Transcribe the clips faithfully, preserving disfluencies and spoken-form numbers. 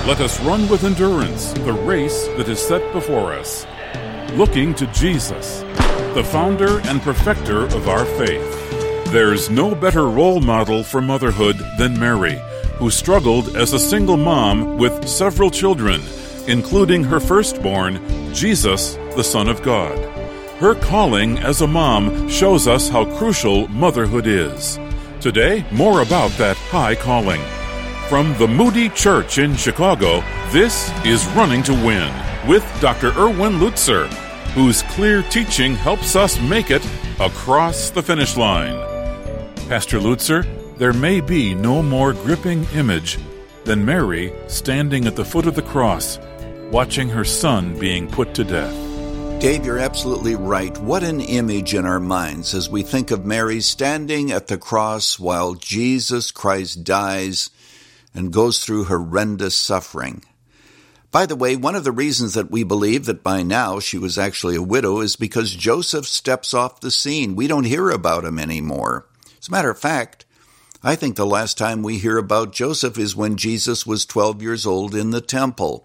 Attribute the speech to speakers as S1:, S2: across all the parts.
S1: let us run with endurance the race that is set before us, looking to Jesus, the founder and perfecter of our faith. There's no better role model for motherhood than Mary, who struggled as a single mom with several children, including her firstborn, Jesus, the Son of God. Her calling as a mom shows us how crucial motherhood is. Today, more about that high calling. From the Moody Church in Chicago, this is Running to Win with Doctor Erwin Lutzer, whose clear teaching helps us make it across the finish line. Pastor Lutzer, there may be no more gripping image than Mary standing at the foot of the cross, watching her son being put to death.
S2: Dave, you're absolutely right. What an image in our minds as we think of Mary standing at the cross while Jesus Christ dies and goes through horrendous suffering. By the way, one of the reasons that we believe that by now she was actually a widow is because Joseph steps off the scene. We don't hear about him anymore. As a matter of fact, I think the last time we hear about Joseph is when Jesus was twelve years old in the temple.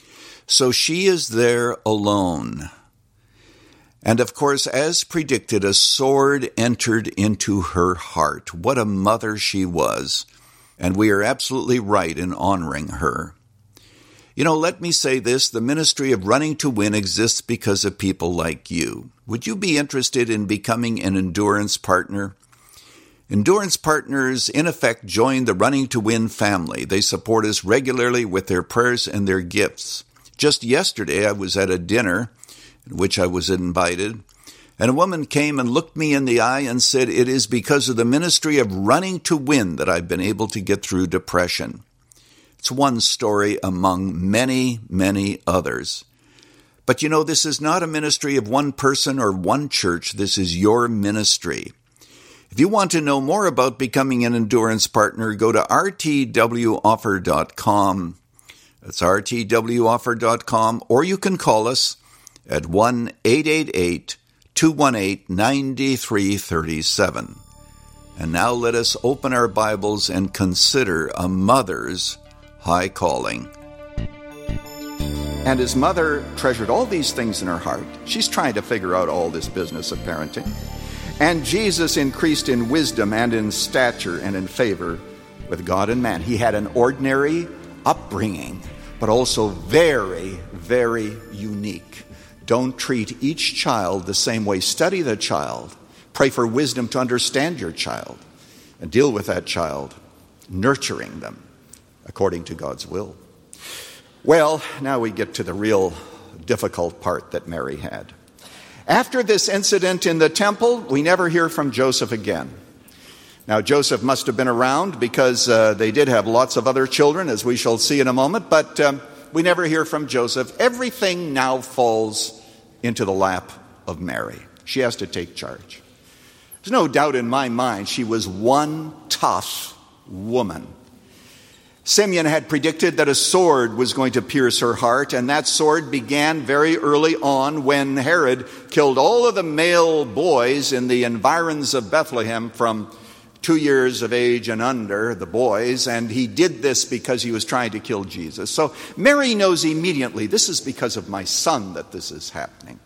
S2: So she is there alone. And of course, as predicted, a sword entered into her heart. What a mother she was. And we are absolutely right in honoring her. You know, let me say this, the ministry of Running to Win exists because of people like you. Would you be interested in becoming an endurance partner? Endurance partners, in effect, join the Running to Win family. They support us regularly with their prayers and their gifts. Just yesterday, I was at a dinner in which I was invited, and a woman came and looked me in the eye and said, "It is because of the ministry of Running to Win that I've been able to get through depression." It's one story among many, many others. But you know, this is not a ministry of one person or one church. This is your ministry. If you want to know more about becoming an endurance partner, go to r t w offer dot com. That's r t w offer dot com, or you can call us at one eight eight eight, two one eight, nine three three seven. And now let us open our Bibles and consider a mother's high calling.
S3: And his mother treasured all these things in her heart. She's trying to figure out all this business of parenting. And Jesus increased in wisdom and in stature and in favor with God and man. He had an ordinary upbringing, but also very, very unique. Don't treat each child the same way. Study the child. Pray for wisdom to understand your child and deal with that child, nurturing them according to God's will. Well, now we get to the real difficult part that Mary had. After this incident in the temple, we never hear from Joseph again. Now, Joseph must have been around because uh, they did have lots of other children, as we shall see in a moment, but um, we never hear from Joseph. Everything now falls into the lap of Mary. She has to take charge. There's no doubt in my mind she was one tough woman. Simeon had predicted that a sword was going to pierce her heart, and that sword began very early on when Herod killed all of the male boys in the environs of Bethlehem from two years of age and under, the boys, and he did this because he was trying to kill Jesus. So Mary knows immediately, this is because of my son that this is happening.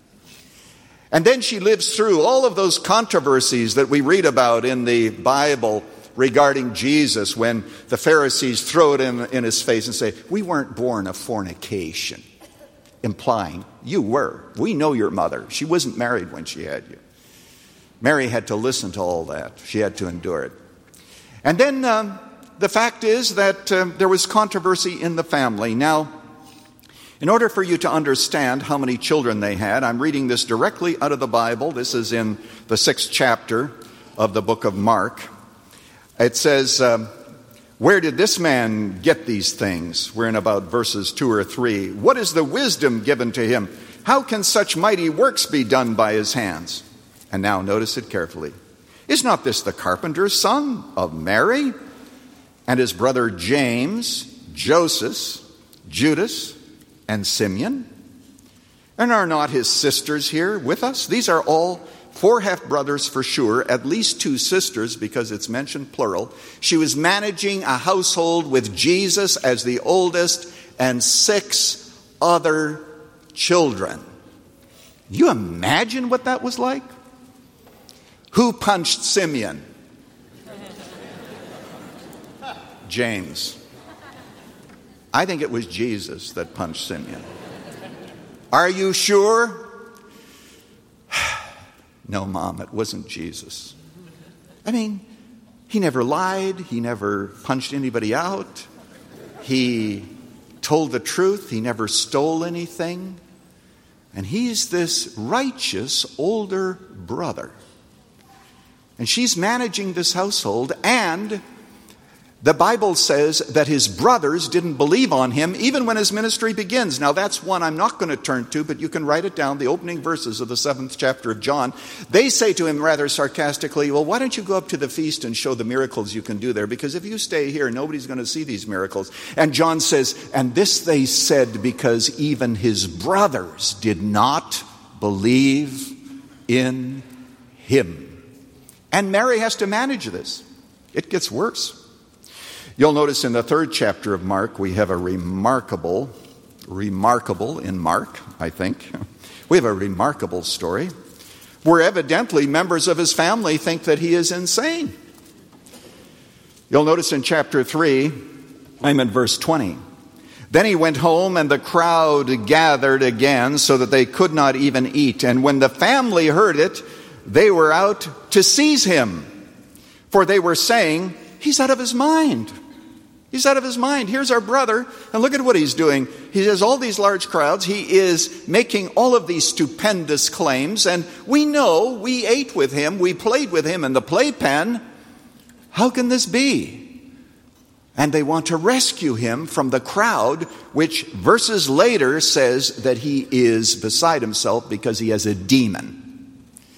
S3: And then she lives through all of those controversies that we read about in the Bible regarding Jesus, when the Pharisees throw it in, in his face and say, "We weren't born of fornication," implying you were. We know your mother. She wasn't married when she had you. Mary had to listen to all that. She had to endure it. And then um, the fact is that um, there was controversy in the family. Now, in order for you to understand how many children they had, I'm reading this directly out of the Bible. This is in the sixth chapter of the book of Mark. It says, um, where did this man get these things? We're in about verses two or three. What is the wisdom given to him? How can such mighty works be done by his hands? And now notice it carefully. Is not this the carpenter's son of Mary and his brother James, Joseph, Judas, and Simeon? And are not his sisters here with us? These are all four half-brothers for sure, at least two sisters because it's mentioned plural. She was managing a household with Jesus as the oldest and six other children. You imagine what that was like? Who punched Simeon? James. I think it was Jesus that punched Simeon. Are you sure? No, Mom, it wasn't Jesus. I mean, he never lied. He never punched anybody out. He told the truth. He never stole anything. And he's this righteous older brother. And she's managing this household, and the Bible says that his brothers didn't believe on him even when his ministry begins. Now that's one I'm not going to turn to, but you can write it down, the opening verses of the seventh chapter of John. They say to him rather sarcastically, well, why don't you go up to the feast and show the miracles you can do there? Because if you stay here, nobody's going to see these miracles. And John says, and this they said because even his brothers did not believe in him. And Mary has to manage this. It gets worse. You'll notice in the third chapter of Mark, we have a remarkable, remarkable in Mark, I think. We have a remarkable story where evidently members of his family think that he is insane. You'll notice in chapter three, I'm in verse twenty. Then he went home, and the crowd gathered again so that they could not even eat. And when the family heard it, they were out to seize him, for they were saying, he's out of his mind. He's out of his mind. Here's our brother, and look at what he's doing. He has all these large crowds. He is making all of these stupendous claims, and we know, we ate with him, we played with him in the playpen. How can this be? And they want to rescue him from the crowd, which verses later says that he is beside himself because he has a demon.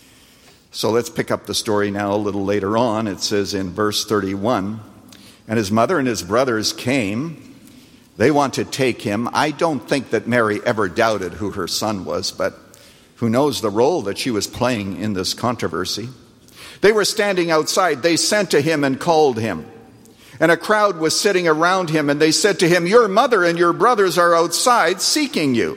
S3: So let's pick up the story now a little later on. It says in verse thirty-one, and his mother and his brothers came. They want to take him. I don't think that Mary ever doubted who her son was, but who knows the role that she was playing in this controversy. They were standing outside. They sent to him and called him. And a crowd was sitting around him, and they said to him, your mother and your brothers are outside seeking you.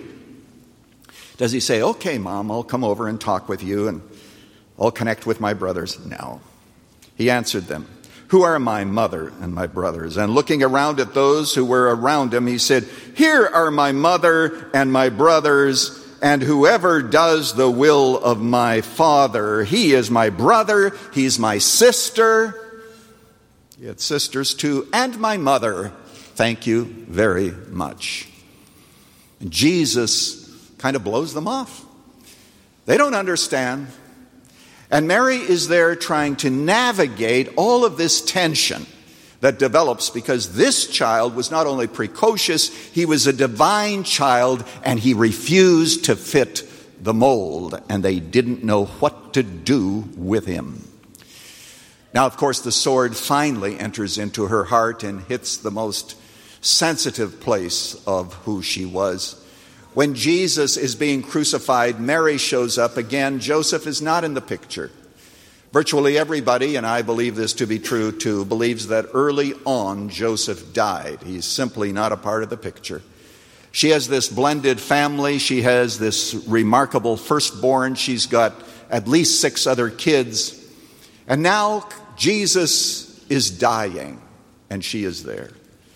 S3: Does he say, okay, Mom, I'll come over and talk with you, and I'll connect with my brothers? No. He answered them, who are my mother and my brothers? And looking around at those who were around him, he said, here are my mother and my brothers, and whoever does the will of my Father. He is my brother, he's my sister. He had sisters too, and my mother. Thank you very much. And Jesus kind of blows them off. They don't understand. And Mary is there trying to navigate all of this tension that develops because this child was not only precocious, he was a divine child, and he refused to fit the mold, and they didn't know what to do with him. Now, of course, the sword finally enters into her heart and hits the most sensitive place of who she was. When Jesus is being crucified, Mary shows up again. Joseph is not in the picture. Virtually everybody, and I believe this to be true too, believes that early on Joseph died. He's simply not a part of the picture. She has this blended family. She has this remarkable firstborn. She's got at least six other kids. And now Jesus is dying, and she is there.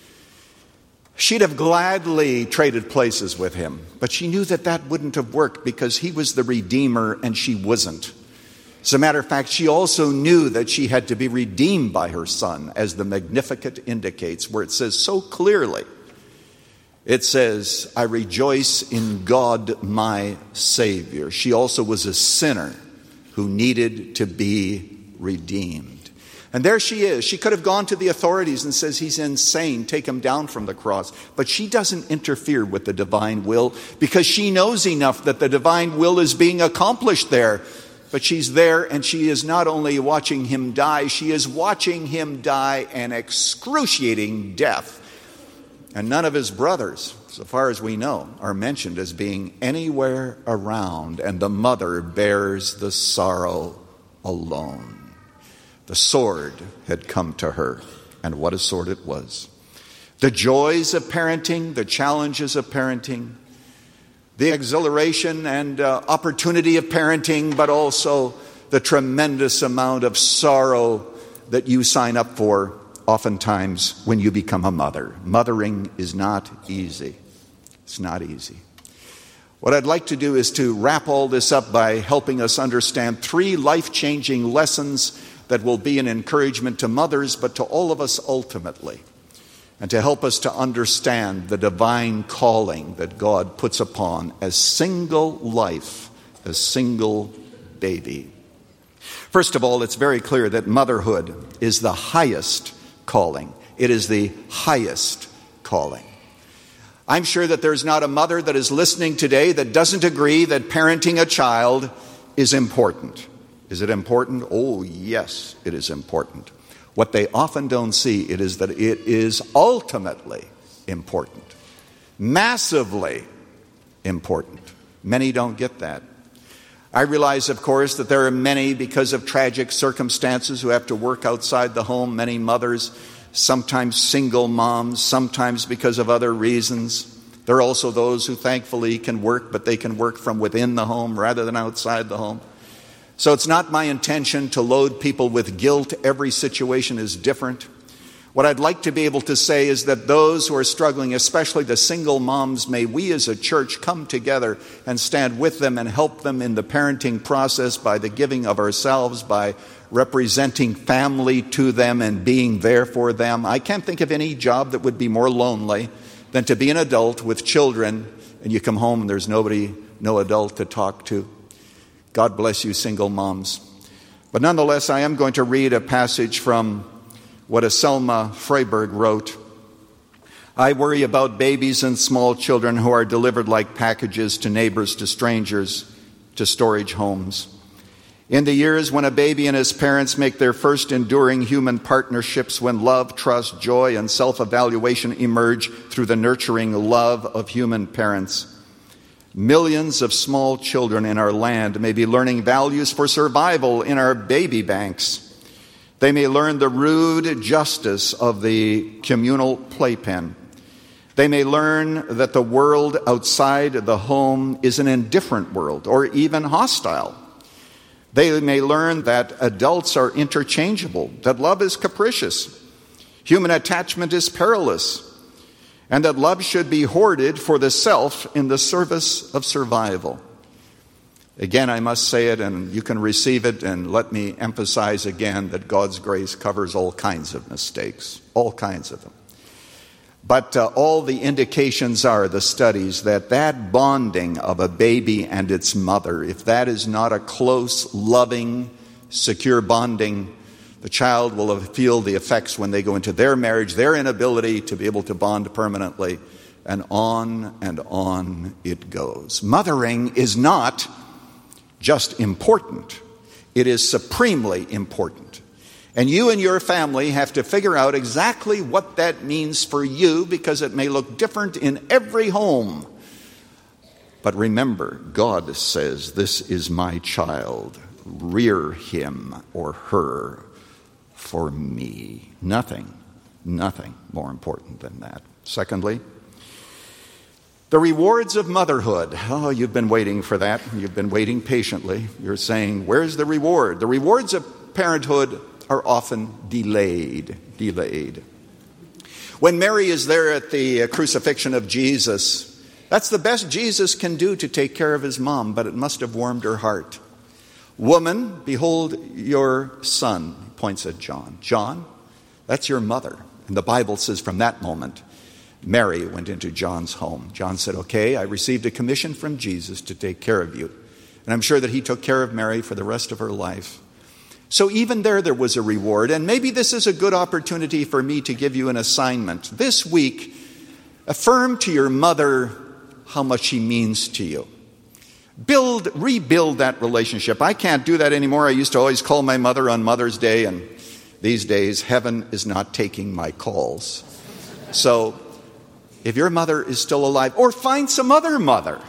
S3: She'd have gladly traded places with him, but she knew that that wouldn't have worked because he was the Redeemer and she wasn't. As a matter of fact, she also knew that she had to be redeemed by her son, as the Magnificat indicates, where it says so clearly. It says, I rejoice in God my Savior. She also was a sinner who needed to be redeemed. And there she is. She could have gone to the authorities and says, he's insane, take him down from the cross. But she doesn't interfere with the divine will because she knows enough that the divine will is being accomplished there. But she's there, and she is not only watching him die, she is watching him die an excruciating death. And none of his brothers, so far as we know, are mentioned as being anywhere around. And the mother bears the sorrow alone. The sword had come to her, and what a sword it was. the joys of parenting, the challenges of parenting, the exhilaration and uh, opportunity of parenting, but also the tremendous amount of sorrow that you sign up for oftentimes when you become a mother. Mothering is not easy. It's not easy. What I'd like to do is to wrap all this up by helping us understand three life-changing lessons that will be an encouragement to mothers, but to all of us ultimately, and to help us to understand the divine calling that God puts upon a single life, a single baby. First of all, it's very clear that motherhood is the highest calling. It is the highest calling. I'm sure that there's not a mother that is listening today that doesn't agree that parenting a child is important. Is it important? Oh, yes, it is important. What they often don't see it is that it is ultimately important, massively important. Many don't get that. I realize, of course, that there are many, because of tragic circumstances, who have to work outside the home, many mothers, sometimes single moms, sometimes because of other reasons. There are also those who thankfully can work, but they can work from within the home rather than outside the home. So it's not my intention to load people with guilt. Every situation is different. What I'd like to be able to say is that those who are struggling, especially the single moms, may we as a church come together and stand with them and help them in the parenting process by the giving of ourselves, by representing family to them and being there for them. I can't think of any job that would be more lonely than to be an adult with children and you come home and there's nobody, no adult to talk to. God bless you, single moms. But nonetheless, I am going to read a passage from what Selma Freiberg wrote. I worry about babies and small children who are delivered like packages to neighbors, to strangers, to storage homes. In the years when a baby and his parents make their first enduring human partnerships, when love, trust, joy, and self-evaluation emerge through the nurturing love of human parents, millions of small children in our land may be learning values for survival in our baby banks. They may learn the rude justice of the communal playpen. They may learn that the world outside the home is an indifferent world or even hostile. They may learn that adults are interchangeable, that love is capricious, human attachment is perilous, and that love should be hoarded for the self in the service of survival. Again, I must say it, and you can receive it, and let me emphasize again that God's grace covers all kinds of mistakes, all kinds of them. But uh, all the indications are, the studies, that that bonding of a baby and its mother, if that is not a close, loving, secure bonding, the child will feel the effects when they go into their marriage, their inability to be able to bond permanently, and on and on it goes. Mothering is not just important. It is supremely important. And you and your family have to figure out exactly what that means for you, because it may look different in every home. But remember, God says, "This is my child. Rear him or her for me." Nothing, nothing more important than that. Secondly, the rewards of motherhood. Oh, you've been waiting for that. You've been waiting patiently. You're saying, where's the reward? The rewards of parenthood are often delayed, delayed. When Mary is there at the crucifixion of Jesus, that's the best Jesus can do to take care of his mom, but it must have warmed her heart. Woman, behold your son, points at John. John, that's your mother. And the Bible says from that moment, Mary went into John's home. John said, okay, I received a commission from Jesus to take care of you. And I'm sure that he took care of Mary for the rest of her life. So even there, there was a reward. And maybe this is a good opportunity for me to give you an assignment. This week, affirm to your mother how much she means to you. Build, rebuild that relationship. I can't do that anymore. I used to always call my mother on Mother's Day, and these days, heaven is not taking my calls. So if your mother is still alive, or find some other mother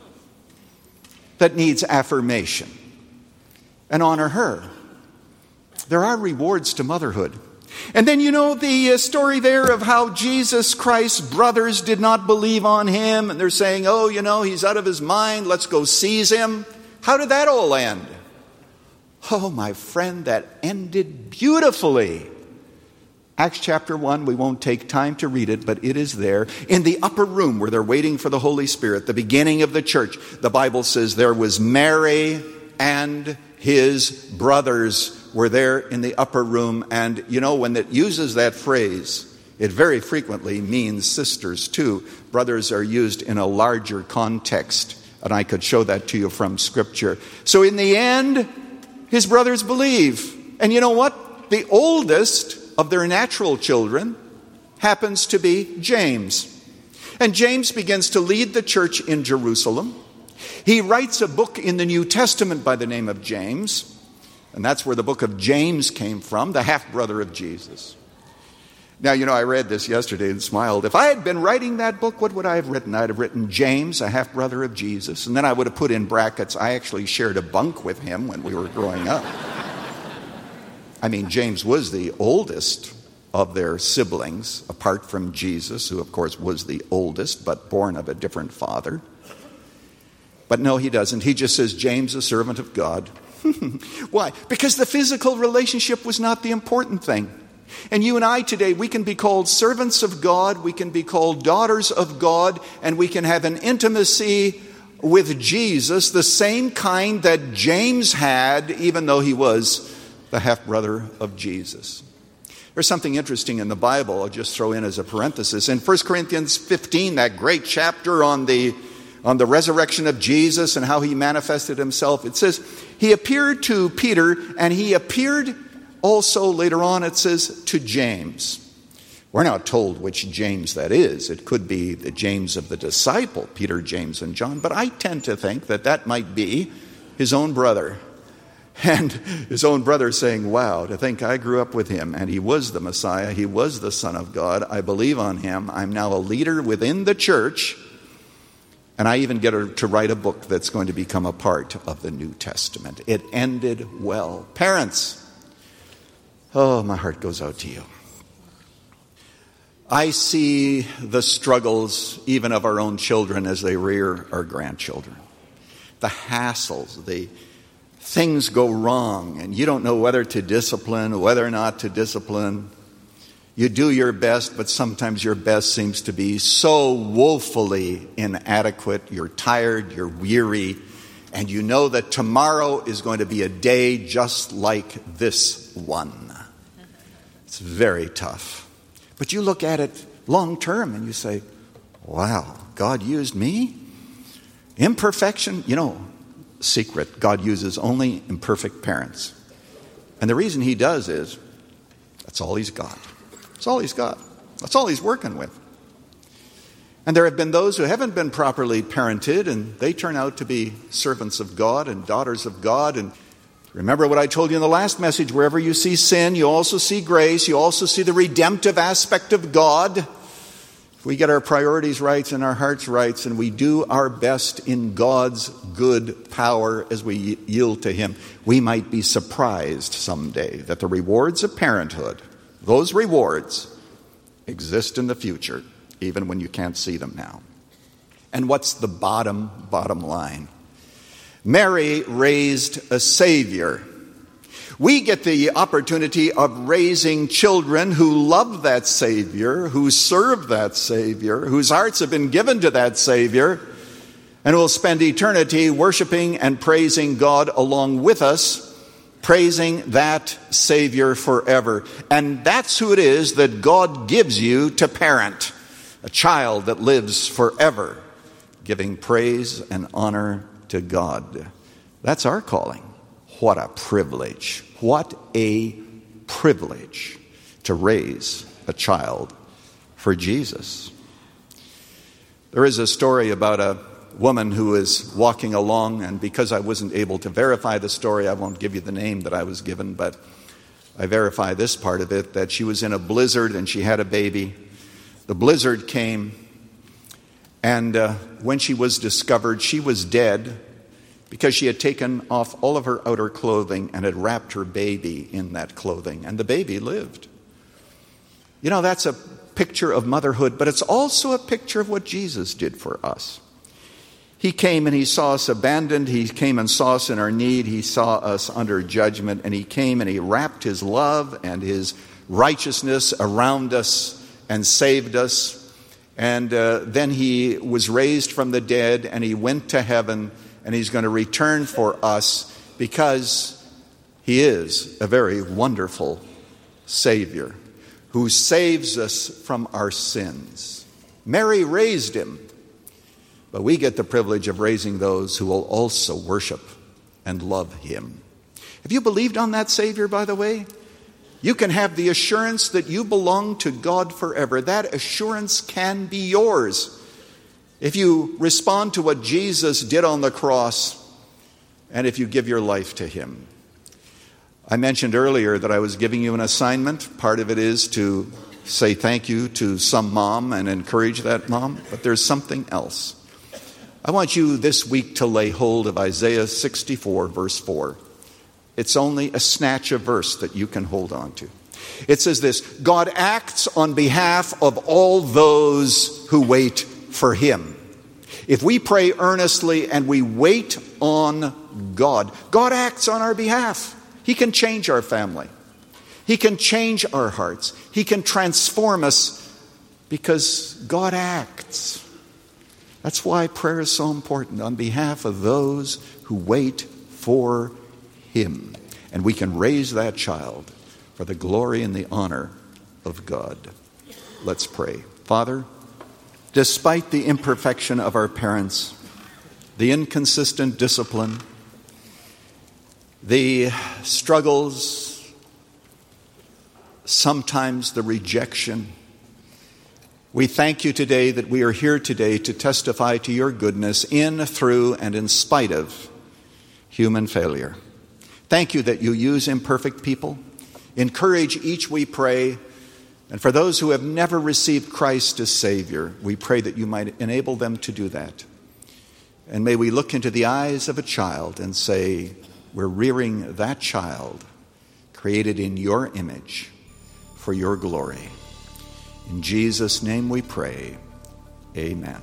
S3: that needs affirmation, and honor her. There are rewards to motherhood. And then you know the uh, story there of how Jesus Christ's brothers did not believe on him. And they're saying, oh, you know, he's out of his mind. Let's go seize him. How did that all end? Oh, my friend, that ended beautifully. Acts chapter one, we won't take time to read it, but it is there. In the upper room where they're waiting for the Holy Spirit, the beginning of the church, the Bible says there was Mary and his brothers were there in the upper room. And you know, when it uses that phrase, it very frequently means sisters too. Brothers are used in a larger context, and I could show that to you from Scripture. So in the end, his brothers believe. And you know what? The oldest of their natural children happens to be James. And James begins to lead the church in Jerusalem. He writes a book in the New Testament by the name of James. And that's where the book of James came from, the half-brother of Jesus. Now, you know, I read this yesterday and smiled. If I had been writing that book, what would I have written? I'd have written James, a half-brother of Jesus. And then I would have put in brackets, I actually shared a bunk with him when we were growing up. I mean, James was the oldest of their siblings, apart from Jesus, who, of course, was the oldest, but born of a different father. But no, he doesn't. He just says, James, a servant of God. Why? Because the physical relationship was not the important thing. And you and I today, we can be called servants of God, we can be called daughters of God, and we can have an intimacy with Jesus, the same kind that James had, even though he was the half-brother of Jesus. There's something interesting in the Bible, I'll just throw in as a parenthesis. In First Corinthians fifteen, that great chapter on the, on the resurrection of Jesus and how he manifested himself, it says, he appeared to Peter, and he appeared also, later on, it says, to James. We're not told which James that is. It could be the James of the disciple, Peter, James, and John. But I tend to think that that might be his own brother. And his own brother saying, wow, to think I grew up with him, and he was the Messiah, he was the Son of God, I believe on him, I'm now a leader within the church, and I even get to write a book that's going to become a part of the New Testament. It ended well. Parents, oh, my heart goes out to you. I see the struggles even of our own children as they rear our grandchildren. The hassles, the things go wrong, and you don't know whether to discipline, whether or not to discipline. You do your best, but sometimes your best seems to be so woefully inadequate. You're tired, you're weary, and you know that tomorrow is going to be a day just like this one. It's very tough. But you look at it long term and you say, wow, God used me? Imperfection, you know, secret, God uses only imperfect parents. And the reason he does is, that's all he's got. That's all he's got. That's all he's working with. And there have been those who haven't been properly parented, and they turn out to be servants of God and daughters of God. And remember what I told you in the last message, wherever you see sin, you also see grace, you also see the redemptive aspect of God. If we get our priorities right and our hearts right, and we do our best in God's good power as we yield to him, we might be surprised someday that the rewards of parenthood, those rewards, exist in the future, even when you can't see them now. And what's the bottom, bottom line? Mary raised a Savior. We get the opportunity of raising children who love that Savior, who serve that Savior, whose hearts have been given to that Savior, and will spend eternity worshiping and praising God along with us, praising that Savior forever. And that's who it is that God gives you to parent, a child that lives forever, giving praise and honor to God. That's our calling. What a privilege. What a privilege to raise a child for Jesus. There is a story about a woman who is walking along, and because I wasn't able to verify the story, I won't give you the name that I was given, but I verify this part of it, that she was in a blizzard and she had a baby. The blizzard came, and uh, when she was discovered, she was dead, because she had taken off all of her outer clothing and had wrapped her baby in that clothing. And the baby lived. You know, that's a picture of motherhood, but it's also a picture of what Jesus did for us. He came and he saw us abandoned. He came and saw us in our need. He saw us under judgment, and he came and he wrapped his love and his righteousness around us and saved us. And uh, then he was raised from the dead, and he went to heaven, and he's going to return for us because he is a very wonderful Savior who saves us from our sins. Mary raised him, but we get the privilege of raising those who will also worship and love him. Have you believed on that Savior, by the way? You can have the assurance that you belong to God forever. That assurance can be yours if you respond to what Jesus did on the cross and if you give your life to him. I mentioned earlier that I was giving you an assignment. Part of it is to say thank you to some mom and encourage that mom, but there's something else. I want you this week to lay hold of Isaiah sixty-four, verse four. It's only a snatch of verse that you can hold on to. It says this: God acts on behalf of all those who wait for him. If we pray earnestly and we wait on God, God acts on our behalf. He can change our family. He can change our hearts. He can transform us because God acts. That's why prayer is so important, on behalf of those who wait for him. And we can raise that child for the glory and the honor of God. Let's pray. Father, despite the imperfection of our parents, the inconsistent discipline, the struggles, sometimes the rejection, we thank you today that we are here today to testify to your goodness in, through, and in spite of human failure. Thank you that you use imperfect people. Encourage each, we pray. And for those who have never received Christ as Savior, we pray that you might enable them to do that. And may we look into the eyes of a child and say, we're rearing that child created in your image for your glory. In Jesus' name we pray. Amen.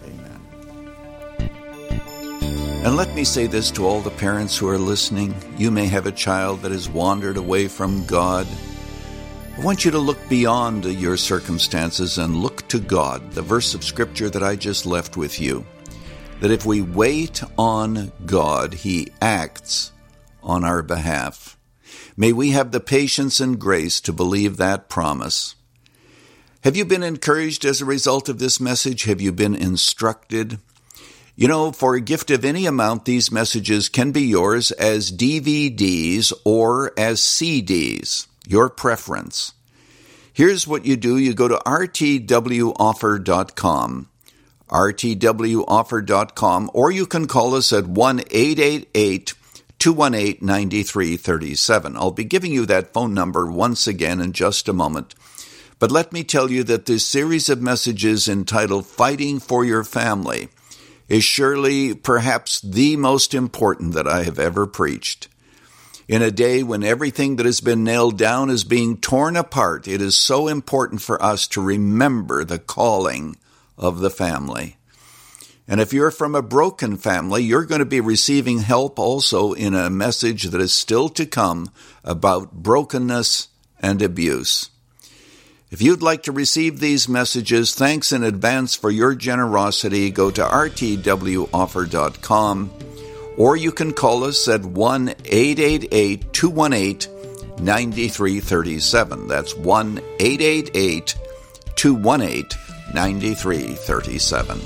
S3: Amen. And let me say this to all the parents who are listening. You may have a child that has wandered away from God. I want you to look beyond your circumstances and look to God. The verse of Scripture that I just left with you, that if we wait on God, he acts on our behalf. May we have the patience and grace to believe that promise. Have you been encouraged as a result of this message? Have you been instructed? You know, for a gift of any amount, these messages can be yours as D V Ds or as C Ds, your preference. Here's what you do. You go to R T W offer dot com, R T W offer dot com, or you can call us at one eight eight eight, two one eight, nine three three seven. I'll be giving you that phone number once again in just a moment. But let me tell you that this series of messages entitled Fighting for Your Family is surely perhaps the most important that I have ever preached. In a day when everything that has been nailed down is being torn apart, it is so important for us to remember the calling of the family. And if you're from a broken family, you're going to be receiving help also in a message that is still to come about brokenness and abuse. If you'd like to receive these messages, thanks in advance for your generosity. Go to R T W offer dot com, or you can call us at one eight eight eight, two one eight, nine three three seven. That's one eight eight eight, two one eight, nine three three seven.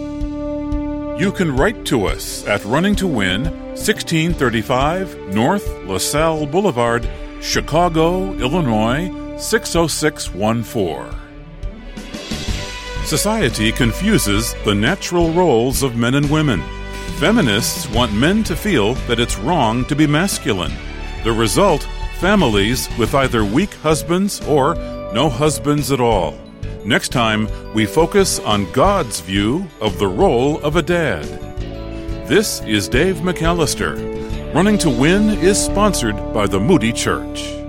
S1: You can write to us at Running to Win, sixteen thirty-five North LaSalle Boulevard, Chicago, Illinois, six oh six one four. Society confuses the natural roles of men and women. Feminists want men to feel that it's wrong to be masculine. The result, families with either weak husbands or no husbands at all. Next time, we focus on God's view of the role of a dad. This is Dave McAllister. Running to Win is sponsored by the Moody Church.